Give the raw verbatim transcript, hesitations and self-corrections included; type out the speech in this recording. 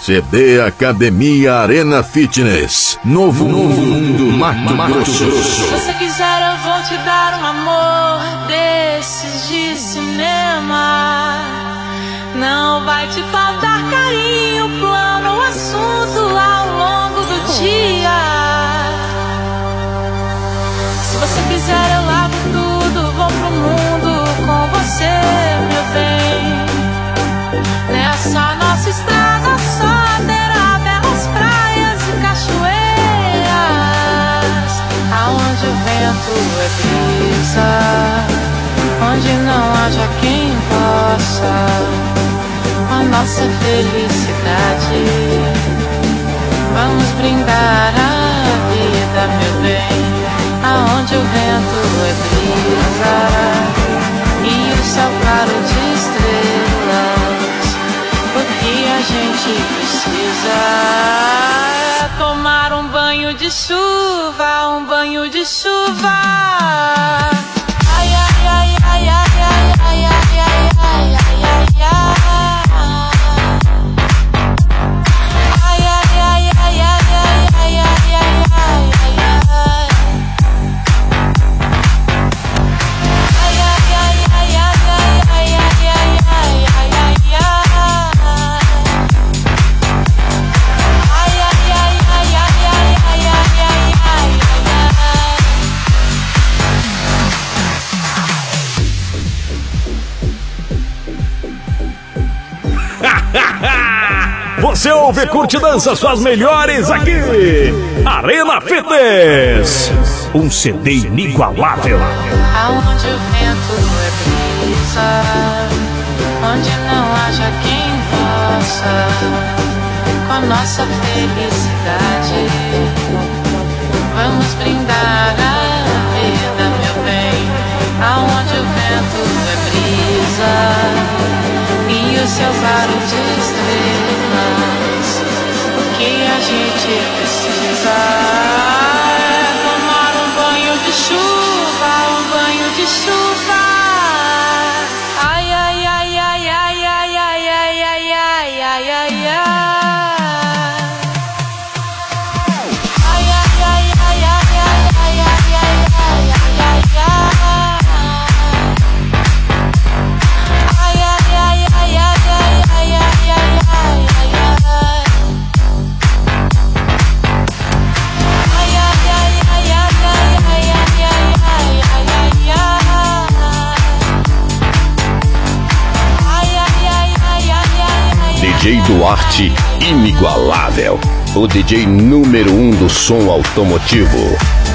C D Academia Arena Fitness. Novo, Novo Mundo, Mato, Mato Grosso. Se você quiser eu vou te dar um amor desses de cinema. Não vai te faltar carinho, plano, assunto ao longo do dia. Se você quiser eu largo tudo, vou pro mundo com você, meu bem. Nessa nossa estrada só terá belas praias e cachoeiras, aonde o vento é brisa, onde não haja quem possa com a nossa felicidade. Vamos brindar a vida, meu bem, aonde o vento é brisa e o céu claro de estrelas. O que a gente precisa é tomar um banho de chuva, um banho de chuva. Ai, ai, ai, ai, ai, ai, ai, ai, ai, ai, ai, ai, ai. Você ouve e curte dança suas melhores aqui. Arena Fitness. Um C D inigualável. Aonde o vento é brisa, onde não haja quem possa com a nossa felicidade. Vamos brindar a vida, meu bem, aonde o vento é brisa e o céu claro de estrelas. O que a gente precisa é tomar um banho de chuva, um banho de chuva. Ai, ai, ai, ai, ai, ai, ai, ai, ai, ai, ai, ai, ai. D J Duarte, inigualável. O D J número um do som automotivo.